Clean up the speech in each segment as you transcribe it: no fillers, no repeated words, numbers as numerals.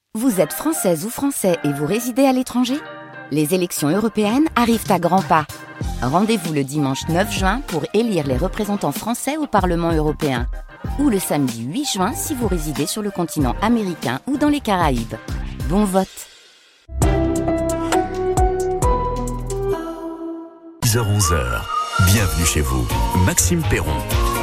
Vous êtes française ou français et vous résidez à l'étranger ? Les élections européennes arrivent à grands pas. Rendez-vous le dimanche 9 juin pour élire les représentants français au Parlement européen. Ou le samedi 8 juin si vous résidez sur le continent américain ou dans les Caraïbes. Bon vote. 10h-11h, bienvenue chez vous. Maxime Perron.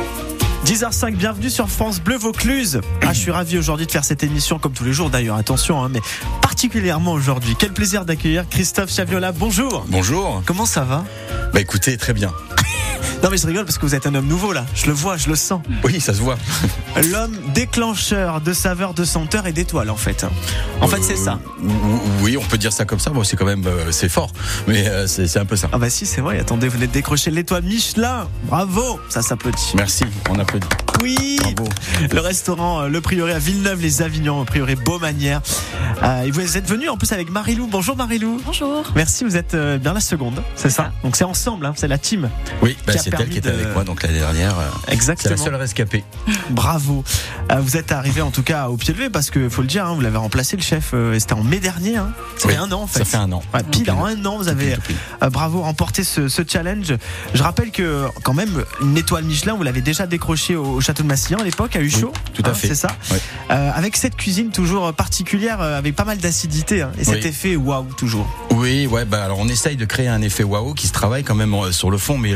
10h05, bienvenue sur France Bleu Vaucluse. Je suis ravi aujourd'hui de faire cette émission, comme tous les jours d'ailleurs, attention, mais particulièrement aujourd'hui. Quel plaisir d'accueillir Christophe Chaviola, bonjour. Bonjour. Comment ça va ? Écoutez, très bien. Non mais je rigole parce que vous êtes un homme nouveau là, je le vois, je le sens. Oui, ça se voit. L'homme déclencheur de saveurs, de senteurs et d'étoiles en fait. En fait c'est ça. Oui, on peut dire ça comme ça, bon, c'est quand même, c'est fort, mais c'est un peu ça. Ah bah si c'est vrai, attendez, vous venez de décrocher l'étoile Michelin, bravo, ça s'applaudit. Merci, on applaudit. Oui, bravo. Le restaurant Le Prieuré à Villeneuve-les-Avignon, au Prieuré Beaumanière. Et vous êtes venu en plus avec Marilou. Bonjour Marilou. Bonjour. Merci, vous êtes bien la seconde, c'est ça. Donc c'est ensemble, c'est la team. Oui, c'est elle qui était avec moi donc l'année dernière. Exactement. C'est la seule rescapée. Bravo. Vous êtes arrivé en tout cas au pied levé parce que faut le dire, vous l'avez remplacé le chef. C'était en mai dernier. Ça fait un an en fait. Ça fait un an. Ouais, pile en un an, vous avez bravo remporté ce challenge. Je rappelle que quand même une étoile Michelin, vous l'avez déjà décroché au château de Massillon à l'époque à Huchot. Oui, tout à fait. C'est ça. Oui. Avec cette cuisine toujours particulière, avec pas mal d'acidité et cet effet waouh toujours. Oui, alors on essaye de créer un effet waouh qui se travaille quand même sur le fond, mais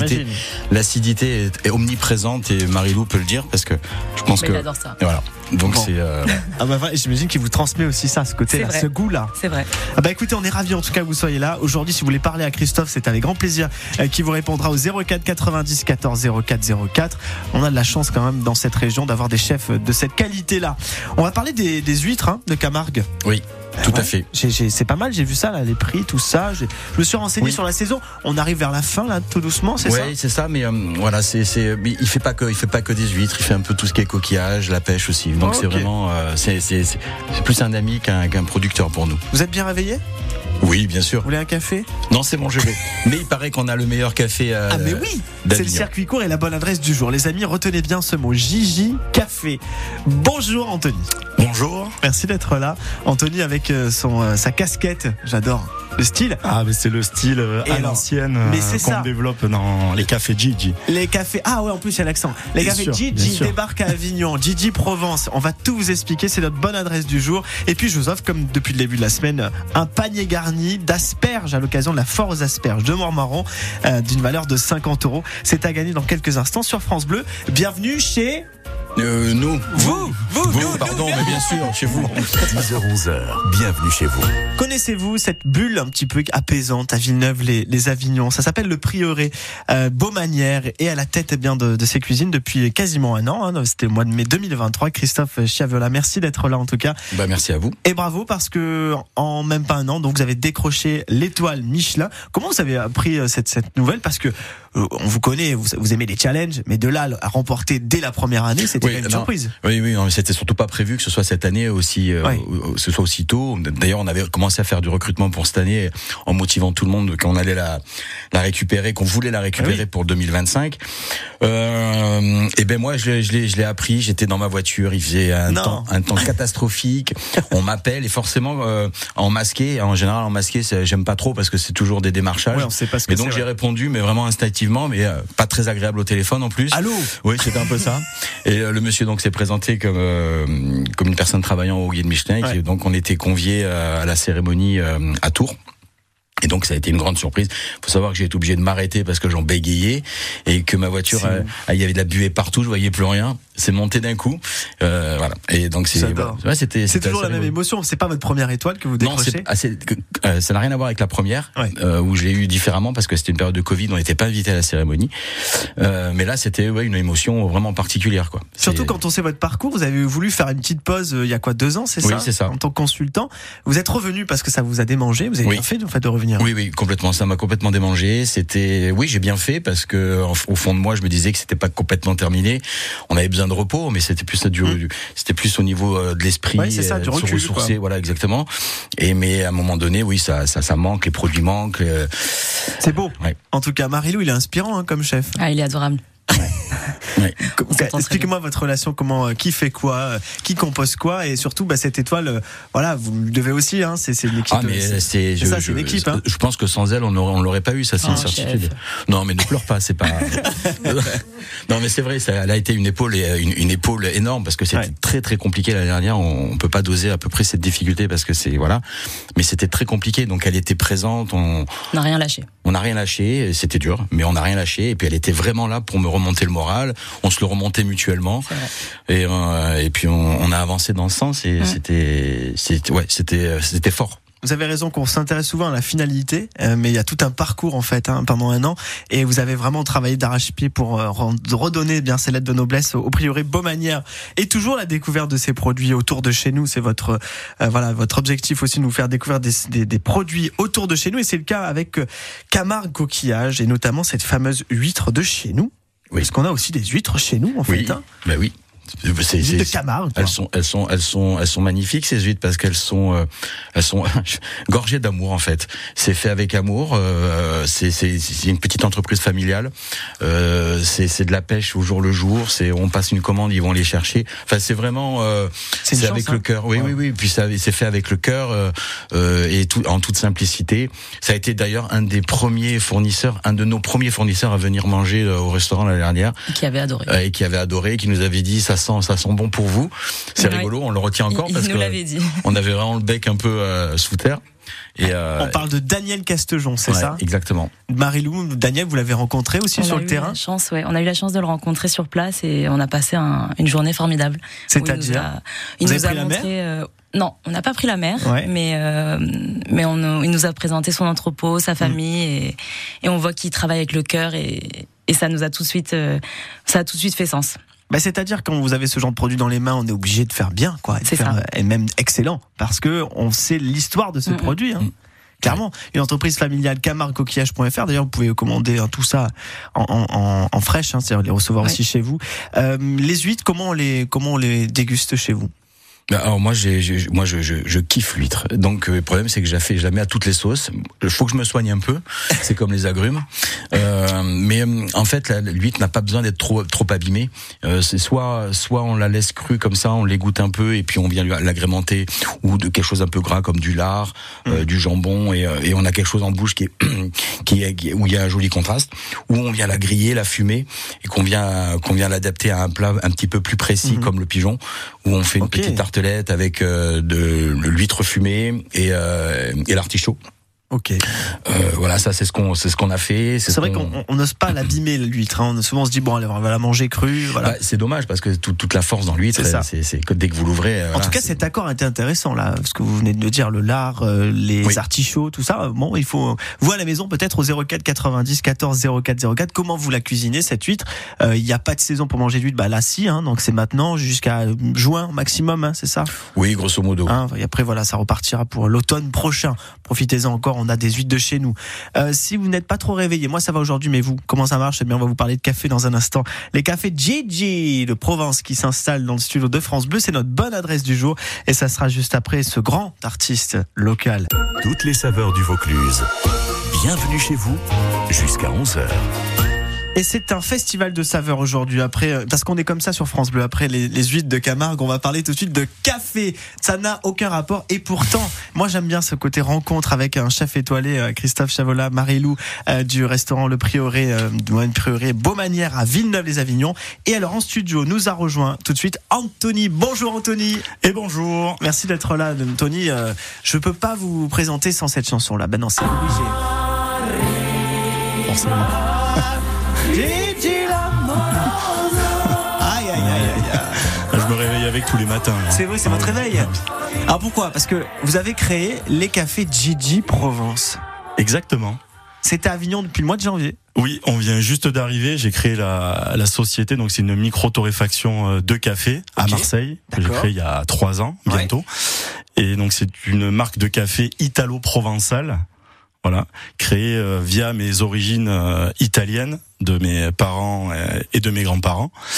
l'acidité est omniprésente et Marilou peut le dire parce que je pense que. J'adore ça. Voilà. Donc c'est. J'imagine qu'il vous transmet aussi ça, ce côté-là, ce goût-là. C'est vrai. Écoutez, on est ravis en tout cas que vous soyez là. Aujourd'hui, si vous voulez parler à Christophe, c'est avec grand plaisir qu'il vous répondra au 04 90 14 04 04. On a de la chance quand même dans cette région d'avoir des chefs de cette qualité-là. On va parler des huîtres de Camargue. Oui. Tout à fait. C'est pas mal, j'ai vu ça là, les prix, tout ça. Je me suis renseigné sur la saison. On arrive vers la fin là, tout doucement, c'est ça ? Oui, c'est ça. Mais voilà, il fait pas que des huîtres. Il fait un peu tout ce qui est coquillage, la pêche aussi. Donc c'est vraiment, c'est plus un ami qu'un producteur pour nous. Vous êtes bien réveillé ? Oui, bien sûr. Vous voulez un café ? Non, c'est bon, je vais. Mais il paraît qu'on a le meilleur café. Mais oui, c'est le circuit court et la bonne adresse du jour. Les amis, retenez bien ce mot, Gigi Café. Bonjour Anthony. Bonjour. Merci d'être là. Anthony avec sa casquette, j'adore. Le style. Mais c'est le style à l'ancienne qu'on développe dans les cafés Gigi. Les cafés. En plus il y a l'accent. Les cafés Gigi débarquent à Avignon. Gigi Provence. On va tout vous expliquer. C'est notre bonne adresse du jour. Et puis je vous offre, comme depuis le début de la semaine, un panier garni d'asperges à l'occasion de la foire aux asperges de Montmarron d'une valeur de 50 €. C'est à gagner dans quelques instants sur France Bleu. Bienvenue chez. Nous. Vous, pardon, mais bien sûr, chez vous. 10h-11h, bienvenue chez vous. Connaissez-vous cette bulle un petit peu apaisante à Villeneuve-les-Avignon ? Ça s'appelle le Prieuré Beaumanière et à la tête de ses cuisines depuis quasiment un an. C'était au mois de mai 2023. Christophe Chaviola, merci d'être là en tout cas. Merci à vous. Et bravo parce que en même pas un an, donc vous avez décroché l'étoile Michelin. Comment vous avez appris cette nouvelle ? Parce que on vous connaît, vous aimez les challenges, mais de là à remporter dès la première année, c'était une surprise. Oui, non, c'était surtout pas prévu que ce soit cette année aussi, ce soit aussi tôt. D'ailleurs, on avait commencé à faire du recrutement pour cette année en motivant tout le monde qu'on allait la récupérer, qu'on voulait la récupérer pour 2025. Moi, je l'ai appris. J'étais dans ma voiture, il faisait un temps catastrophique. On m'appelle et forcément en masqué. En général, en masqué, j'aime pas trop parce que c'est toujours des démarchages. On sait pas ce que et donc j'ai répondu, mais vraiment instinctivement, mais pas très agréable au téléphone en plus. Allô ? Oui, c'était un peu ça. Et le monsieur donc s'est présenté comme une personne travaillant au guide Michelin. Et donc on était conviés à la cérémonie à Tours. Et donc ça a été une grande surprise. Faut savoir que j'ai été obligé de m'arrêter parce que j'en bégayais et que ma voiture, il y avait de la buée partout, je voyais plus rien. C'est monté d'un coup, voilà. Et donc c'est toujours la même émotion. C'est pas votre première étoile que vous décrochez. Non, ça n'a rien à voir avec la première, où je l'ai eu différemment parce que c'était une période de Covid, on n'était pas invité à la cérémonie. Mais là, c'était une émotion vraiment particulière, quoi. Surtout quand on sait votre parcours, vous avez voulu faire une petite pause il y a 2 ans, c'est ça ? Oui, c'est ça. En tant que consultant, vous êtes revenu parce que ça vous a démangé. Vous avez bien fait de revenir. Oui, complètement. Ça m'a complètement démangé. J'ai bien fait parce que au fond de moi, je me disais que c'était pas complètement terminé. On avait besoin de repos, mais c'était plus c'était plus au niveau de l'esprit, c'est ça, du recul, se ressourcer, voilà, exactement. Mais à un moment donné, ça manque, les produits manquent. C'est beau. En tout cas, Marilou, il est inspirant comme chef. Il est adorable. Ouais. Expliquez-moi votre relation, qui fait quoi, qui compose quoi, et surtout cette étoile, voilà, vous le devez aussi, hein, c'est une équipe. Ah mais c'est une équipe. Hein. Je pense que sans elle, on l'aurait pas eu, ça c'est une certitude. Chef. Non mais ne pleure pas, c'est pas. Non mais c'est vrai, elle a été une épaule énorme parce que c'était très très compliqué l'année dernière. On peut pas doser à peu près cette difficulté parce que mais c'était très compliqué. Donc elle était présente. On n'a rien lâché. On n'a rien lâché, c'était dur, mais on n'a rien lâché. Et puis elle était vraiment là pour me remonter le moral. On se le remontait mutuellement. Et puis on a avancé dans ce sens et c'était fort. Vous avez raison qu'on s'intéresse souvent à la finalité, mais il y a tout un parcours en fait pendant un an, et vous avez vraiment travaillé d'arrache-pied pour redonner bien ces lettres de noblesse au prieuré Baumanière. Et toujours la découverte de ces produits autour de chez nous, c'est votre objectif aussi, de nous faire découvrir des produits autour de chez nous, et c'est le cas avec Camargue Coquillage, et notamment cette fameuse huître de chez nous. Oui. Parce qu'on a aussi des huîtres chez nous en fait. Ben oui. C'est de Camargue. Elles sont magnifiques ces huîtres parce qu'elles sont gorgées d'amour en fait. C'est fait avec amour. C'est une petite entreprise familiale. C'est de la pêche au jour le jour. On passe une commande, ils vont les chercher. Enfin c'est vraiment c'est avec le cœur. Oui. Puis c'est fait avec le cœur et en toute simplicité. Ça a été d'ailleurs un de nos premiers fournisseurs à venir manger au restaurant l'année dernière. Qui avait adoré. Qui nous avait dit ça sent bon pour vous. C'est rigolo, on le retient encore parce que on avait vraiment le bec un peu sous terre. Et on parle de Daniel Castejon, c'est ça ? Exactement. Marie-Lou, Daniel, vous l'avez rencontré aussi sur le terrain ? On a eu la chance de le rencontrer sur place et on a passé une journée formidable. C'est-à-dire ? Il nous a montré. Non, on n'a pas pris la mer, mais il nous a présenté son entrepôt, sa famille, et on voit qu'il travaille avec le cœur, et ça nous a tout de suite, ça a tout de suite fait sens. C'est-à-dire quand vous avez ce genre de produit dans les mains, on est obligé de faire bien, et même excellent, parce que on sait l'histoire de ce produit. Hein. Clairement, une entreprise familiale, camarguecoquillage.fr. D'ailleurs, vous pouvez commander tout ça en fraîche, c'est-à-dire les recevoir aussi chez vous. Les huîtres, comment on les déguste chez vous ? Alors moi je kiffe l'huître. Donc le problème c'est que je la mets à toutes les sauces. Il faut que je me soigne un peu. C'est comme les agrumes. Mais en fait l'huître n'a pas besoin d'être trop abîmée. C'est soit on la laisse crue comme ça, on l'égoutte un peu et puis on vient l'agrémenter, ou de quelque chose un peu gras comme du lard, du jambon, et on a quelque chose en bouche où il y a un joli contraste, ou on vient la griller, la fumer, et qu'on vient l'adapter à un plat un petit peu plus précis comme le pigeon, où on fait une petite tartelette avec de l'huître fumée et l'artichaut. Ok. Voilà, ça c'est ce qu'on a fait. C'est vrai qu'on n'ose pas l'abîmer l'huître. Souvent on se dit on va la manger crue. Voilà. C'est dommage parce que toute la force dans l'huître, c'est que dès que vous l'ouvrez. En tout cas, cet accord était intéressant là, parce que vous venez de dire le lard, les artichauts, tout ça. Bon, il faut vous à la maison peut-être au 04 90 14 04 04. Comment vous la cuisinez cette huître ? Il n'y a pas de saison pour manger d'huître. Là, si. Donc c'est maintenant jusqu'à juin maximum. C'est ça ? Oui, grosso modo. Et après ça repartira pour l'automne prochain. Profitez-en encore. On a des huîtres de chez nous. Si vous n'êtes pas trop réveillé, moi ça va aujourd'hui, mais vous, comment ça marche ? On va vous parler de café dans un instant. Les cafés Gigi de Provence qui s'installent dans le studio de France Bleu, c'est notre bonne adresse du jour, et ça sera juste après ce grand artiste local. Toutes les saveurs du Vaucluse. Bienvenue chez vous jusqu'à 11h. Et c'est un festival de saveurs aujourd'hui, parce qu'on est comme ça sur France Bleu. Après les huîtres de Camargue, on va parler tout de suite de café. Ça n'a aucun rapport, et pourtant, moi j'aime bien ce côté rencontre avec un chef étoilé, Christophe Chavola, Marie-Lou, du restaurant Le Prieuré, Baumanière à Villeneuve-les-Avignon. Et alors en studio, nous a rejoint tout de suite Anthony. Bonjour Anthony. Et bonjour. Merci d'être là, Anthony. Je peux pas vous présenter sans cette chanson-là. Non, c'est obligé. Forcément. Aïe. Je me réveille avec tous les matins. C'est vrai, c'est votre réveil. Alors pourquoi ? Parce que vous avez créé les cafés Gigi Provence. Exactement. C'était à Avignon depuis le mois de janvier. Oui, on vient juste d'arriver. J'ai créé la société, donc c'est une micro-torréfaction de café à Marseille, que j'ai créé il y a 3 ans bientôt. Et donc c'est une marque de café italo-provençale. Voilà, créé via mes origines italiennes, de mes parents et de mes grands-parents.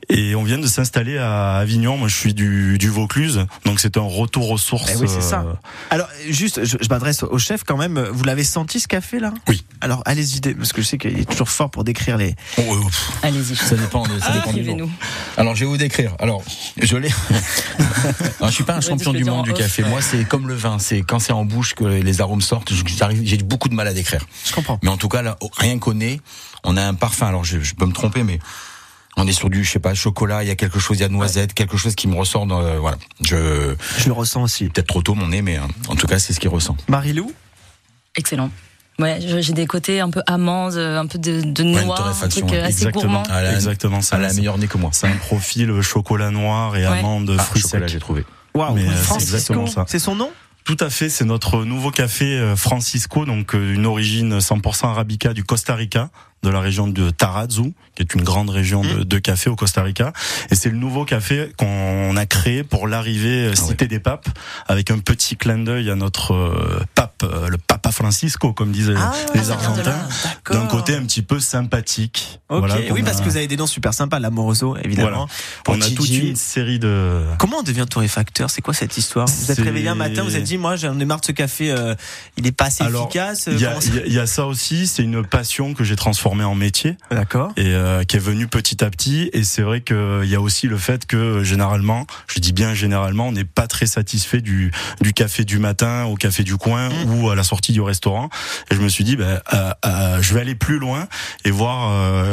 Et on vient de s'installer à Avignon. Moi, je suis du Vaucluse, donc c'est un retour aux sources. Oui, c'est ça. Alors, juste, je m'adresse au chef quand même. Vous l'avez senti ce café là ? Oui. Alors, allez-y, parce que je sais qu'il est toujours fort pour décrire les. Allez-y. Ça dépend du jour. Alors, je vais vous décrire. Alors, je l'ai. Alors, je suis pas un champion du monde du café. Moi, c'est comme le vin. C'est quand c'est en bouche que les arômes sortent. J'ai beaucoup de mal à décrire. Je comprends. Mais en tout cas, là, rien qu'au nez, on a un parfum. Alors, je peux me tromper, mais on est sur du, je sais pas, chocolat. Il y a quelque chose, il y a noisette, quelque chose qui me ressort. Voilà. Je le ressens aussi. Peut-être trop tôt mon nez, mais en tout cas, c'est ce qu'il ressent. Marie-Lou ? Excellent. Ouais, j'ai des côtés un peu amandes, un peu de noix, un truc assez gourmand. Exactement ça. Elle a un meilleur nez que moi. C'est un profil chocolat noir et amandes, fruits chocolat, secs. J'ai trouvé. Waouh, c'est exactement ça. C'est son nom ? Tout à fait, c'est notre nouveau café Francisco, donc une origine 100% arabica du Costa Rica, de la région de Tarazu, qui est une grande région de café au Costa Rica. Et c'est le nouveau café qu'on a créé pour l'arrivée Cité des Papes, avec un petit clin d'œil à notre pape, le Papa Francisco, comme disaient les Argentins, d'un côté un petit peu sympathique. Ok, voilà, oui, parce que vous avez des noms super sympas, l'Amoroso, évidemment. Voilà. On a toute une série de... Comment on devient torréfacteur ? C'est quoi cette histoire ? Vous êtes réveillé un matin, vous êtes dit, moi, j'en ai marre de ce café, il est pas assez efficace. Il y a ça aussi, c'est une passion que j'ai transformée en métier. D'accord. Et qui est venue petit à petit. Et c'est vrai qu'il y a aussi le fait que généralement, je dis bien généralement, on n'est pas très satisfait du café du matin au café du coin ou à la sortie du restaurant. Et je me suis dit, je vais aller plus loin et voir.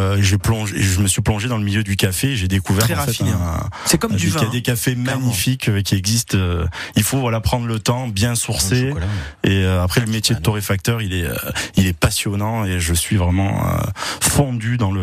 Je me suis plongé dans le milieu du café. Et j'ai découvert très raffiné. C'est comme du vin. Il y a des cafés magnifiques qui existent. Il faut prendre le temps, bien sourcer. Et après, le métier de torréfacteur, il est passionnant et je suis vraiment fondu dans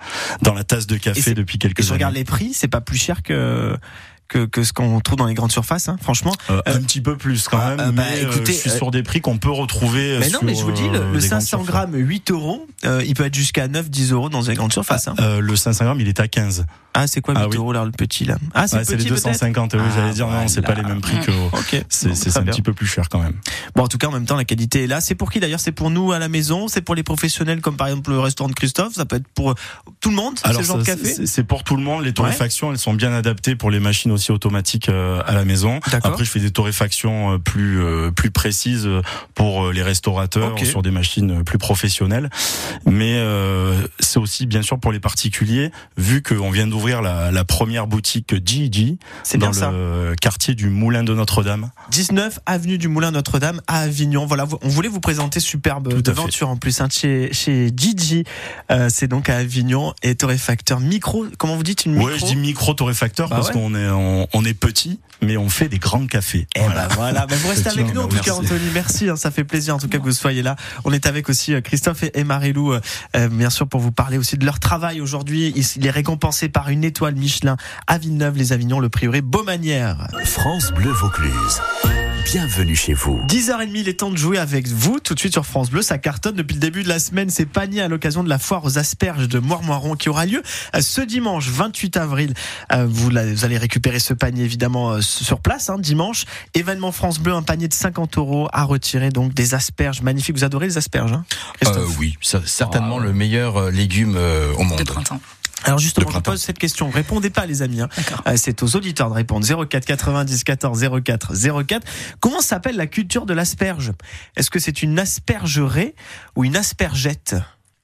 la tasse de café depuis quelques années. Je regarde les prix, c'est pas plus cher que ce qu'on trouve dans les grandes surfaces, hein, franchement. Un petit peu plus quand même, mais écoutez, je suis sur des prix qu'on peut retrouver. Mais non, mais je vous dis, le 500 grammes, 8 €, il peut être jusqu'à 9-10 € dans les grandes surfaces. Le 500 grammes, il est à 15. Ah, c'est quoi 8 € là, le petit là? Ah, c'est les 250, oui, j'allais dire, non, c'est pas les mêmes prix que, c'est un petit peu plus cher quand même. Bon, en tout cas, en même temps, la qualité est là. C'est pour qui d'ailleurs? C'est pour nous à la maison? C'est pour les professionnels comme par exemple le restaurant de Christophe? Ça peut être pour tout le monde? Alors, ce genre de café? C'est pour tout le monde. Les torréfactions, elles sont bien adaptées pour les machines aussi automatiques à la maison. Après, je fais des torréfactions plus précises pour les restaurateurs sur des machines plus professionnelles. Mais c'est aussi bien sûr pour les particuliers, vu qu'on vient d'ouvrir la première boutique Gigi dans le quartier du Moulin de Notre-Dame. 19 avenue du Moulin Notre-Dame à Avignon. Voilà, on voulait vous présenter superbe devanture en plus chez Gigi. C'est donc à Avignon et torréfacteur micro. Comment vous dites une micro? Ouais, je dis micro torréfacteur parce qu'on est petit, mais on fait des grands cafés. Et voilà. Vous restez avec nous en tout cas, Anthony. Merci, ça fait plaisir en tout cas que vous soyez là. On est avec aussi Christophe et Marie-Lou, bien sûr, pour vous parler aussi de leur travail aujourd'hui. Il est récompensé par une étoile Michelin à Villeneuve-les-Avignon, le prieuré Beaumanière. France Bleu Vaucluse. Bienvenue chez vous. 10h30, il est temps de jouer avec vous. Tout de suite sur France Bleu, ça cartonne depuis le début de la semaine. C'est panier à l'occasion de la foire aux asperges de Moirmoiron qui aura lieu ce dimanche 28 avril. Vous allez récupérer ce panier évidemment sur place, dimanche. Événement France Bleu, un panier de 50 € à retirer, donc des asperges magnifiques. Vous adorez les asperges, Christophe? Oui, certainement le meilleur légume au monde. De printemps. Alors justement, je pose cette question. Répondez pas, les amis. C'est aux auditeurs de répondre. 04 90 14 04 04. Comment s'appelle la culture de l'asperge? Est-ce que c'est une aspergeraie ou une aspergette?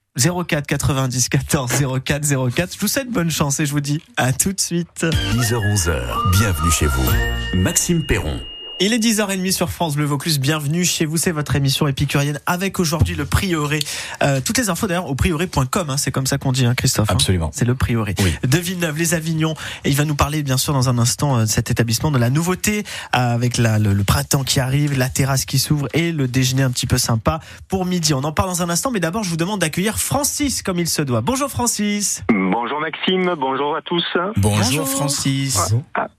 04 90 14 04 04. Je vous souhaite bonne chance et je vous dis à tout de suite. 10h-11h. Bienvenue chez vous. Maxime Perron. Il est 10h30 sur France Bleu Vaucluse. Bienvenue chez vous. C'est votre émission épicurienne avec aujourd'hui le prieuré. Toutes les infos d'ailleurs au prieuré.com. C'est comme ça qu'on dit, Christophe. Absolument. C'est le prieuré de Villeneuve-les-Avignon. Et il va nous parler bien sûr dans un instant de cet établissement, de la nouveauté avec le printemps qui arrive, la terrasse qui s'ouvre et le déjeuner un petit peu sympa pour midi. On en parle dans un instant, mais d'abord je vous demande d'accueillir Francis comme il se doit. Bonjour Francis. Bonjour Maxime, bonjour à tous. Bonjour Francis.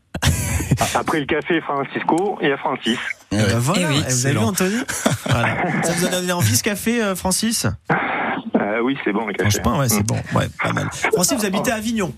Après le café Francisco, il y a Francis. Voilà, vous avez vu Anthony? Voilà. Ça vous a donné envie ce café, Francis? Oui, c'est bon le café. Franchement, c'est bon, pas mal. Francis, vous habitez à Avignon?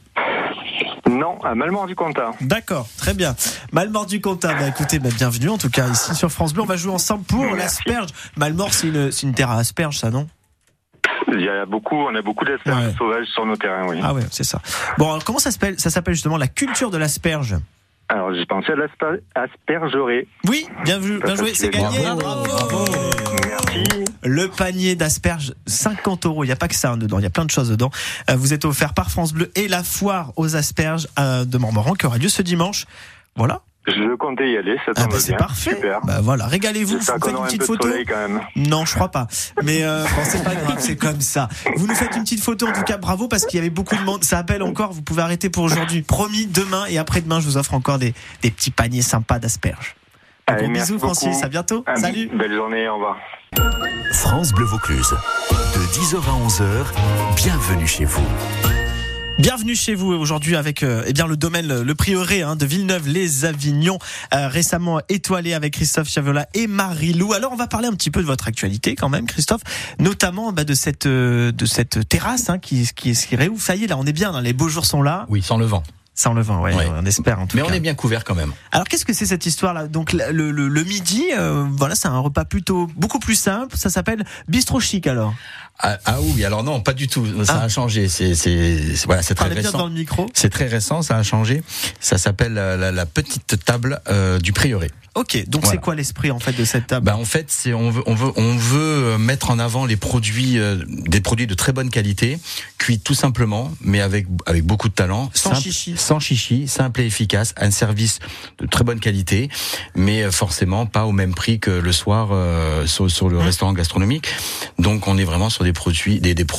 Non, à Malmort-du-Comtat. D'accord, très bien. Malmort-du-Comtat, écoutez, bienvenue en tout cas ici sur France Bleu. On va jouer ensemble pour l'asperge. Malmort, c'est une terre à asperges, ça, non? On a beaucoup d'asperges sauvages sur nos terrains, oui. Ah ouais, c'est ça. Bon, alors, comment ça s'appelle justement la culture de l'asperge? Alors, j'ai pensé à l'aspergerie. Oui, bien joué, c'est gagné. Bravo. Merci. Le panier d'asperges, 50 €. Il n'y a pas que ça dedans, il y a plein de choses dedans. Vous êtes offert par France Bleu et la foire aux asperges de Montmorency qui aura lieu ce dimanche. Voilà. Je comptais y aller, ça tombe bien. C'est parfait. Super. Bah voilà, régalez-vous. J'espère qu'on aura une petite photo. Quand même. Non, je crois pas. Mais bon, c'est pas grave, c'est comme ça. Vous nous faites une petite photo, en tout cas, bravo, parce qu'il y avait beaucoup de monde. Ça appelle encore, vous pouvez arrêter pour aujourd'hui. Promis, demain et après-demain, je vous offre encore des petits paniers sympas d'asperges. Allez, bisous, Francis, à bientôt. Salut. Belle journée, au revoir. France Bleu Vaucluse, de 10h à 11h, bienvenue chez vous. Bienvenue chez vous aujourd'hui avec le domaine Le Prieuré de Villeneuve-les-Avignon, récemment étoilé avec Christophe Chavelat et Marie-Lou. Alors on va parler un petit peu de votre actualité quand même, Christophe, notamment de cette terrasse qui réouvre. Ça y est, là on est bien, les beaux jours sont là. Oui, sans le vent. Sans le vent, ouais. On espère en tout cas. Mais on est bien couvert quand même. Alors qu'est-ce que c'est cette histoire-là? Donc le midi, c'est un repas beaucoup plus simple. Ça s'appelle bistrot chic alors. Ah oui, alors non, pas du tout. Ça a changé. C'est très récent. Bien dans le micro. C'est très récent, ça a changé. Ça s'appelle la petite table du Prieuré. Ok, donc c'est quoi l'esprit en fait de cette table? En fait, on veut mettre en avant les produits, des produits de très bonne qualité, cuits tout simplement, mais avec beaucoup de talent, sans chichi, simple et efficace, un service de très bonne qualité, mais forcément pas au même prix que le soir sur le restaurant gastronomique. Donc on est vraiment sur des produits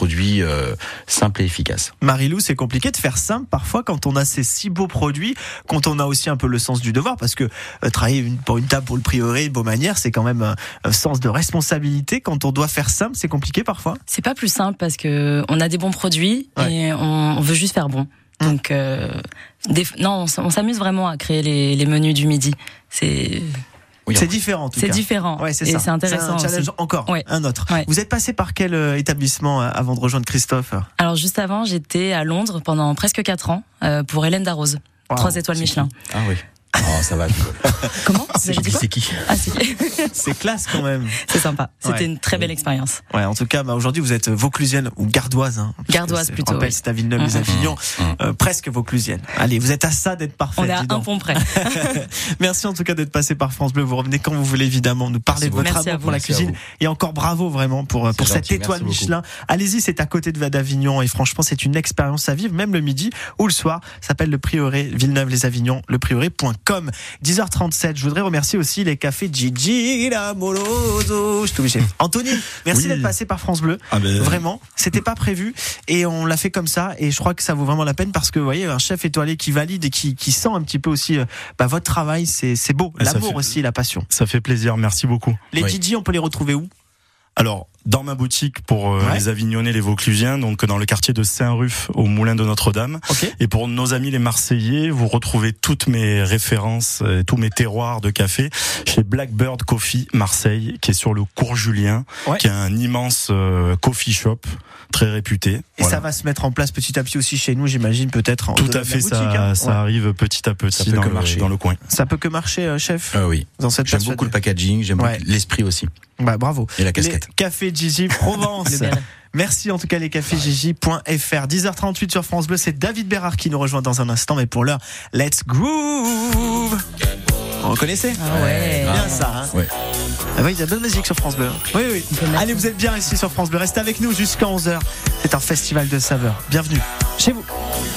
simples et efficaces. Marie-Lou, c'est compliqué de faire simple parfois quand on a ces si beaux produits, quand on a aussi un peu le sens du devoir, parce que travailler pour une table pour le Prieuré de Beaumanière, c'est quand même un sens de responsabilité. Quand on doit faire simple, c'est compliqué parfois. C'est pas plus simple parce que on a des bons produits et on veut juste faire bon. Donc on s'amuse vraiment à créer les menus du midi. C'est différent en tout cas. C'est différent. Ouais, c'est et ça. C'est intéressant. C'est un challenge aussi. Un autre. Ouais. Vous êtes passé par quel établissement avant de rejoindre Christophe? Alors juste avant, j'étais à Londres pendant presque 4 ans pour Hélène Darroze. 3 étoiles Michelin. Ah oui. Oh, ça va. Comment? C'est qui? Ah, c'est qui? C'est classe quand même. C'est sympa. C'était une très belle expérience. Ouais, en tout cas, aujourd'hui, vous êtes vauclusienne ou gardoise. Gardoise plutôt. Je rappelle, c'est à Villeneuve-les-Avignon, presque vauclusienne. Allez, vous êtes à ça d'être parfaite. On est à un pont près. Merci en tout cas d'être passé par France Bleu. Vous revenez quand vous voulez, évidemment, nous parler de votre amour pour la cuisine. Et encore bravo vraiment pour cette étoile Michelin. Allez-y, c'est à côté de d'Avignon et franchement, c'est une expérience à vivre, même le midi ou le soir. Ça s'appelle le Prieuré, Villeneuve-les-Avignon, leprieuré.com. 10h37, je voudrais remercier aussi les cafés Gigi, la Moloso. Je suis obligé. Anthony, merci d'être passé par France Bleu. Vraiment, c'était pas prévu et on l'a fait comme ça et je crois que ça vaut vraiment la peine parce que vous voyez, un chef étoilé qui valide et qui sent un petit peu aussi votre travail, c'est beau. L'amour aussi, la passion. Ça fait plaisir, merci beaucoup. Les Gigi, on peut les retrouver où? Alors, dans ma boutique pour les Avignonnais, les Vauclusiens, donc dans le quartier de Saint-Ruf, au Moulin de Notre-Dame. Okay. Et pour nos amis les Marseillais, vous retrouvez toutes mes références, tous mes terroirs de café chez Blackbird Coffee Marseille, qui est sur le cours Julien, qui est un immense coffee shop très réputé. Et ça va se mettre en place petit à petit aussi chez nous, j'imagine, peut-être. Tout à fait, ça arrive petit à petit dans le coin. Ça peut que marcher, chef. Oui. J'aime beaucoup le packaging, j'aime beaucoup l'esprit aussi. Bravo. Et la casquette. Les cafés Gigi Provence. Merci en tout cas les cafés Gigi.fr. 10h38 sur France Bleu, c'est David Bérard qui nous rejoint dans un instant, mais pour l'heure, let's groove. Vous reconnaissez? Bien ça. Ouais. Ah oui, il y a de la musique sur France Bleu. Oui. Allez, vous êtes bien ici sur France Bleu. Restez avec nous jusqu'à 11h. C'est un festival de saveurs. Bienvenue chez vous.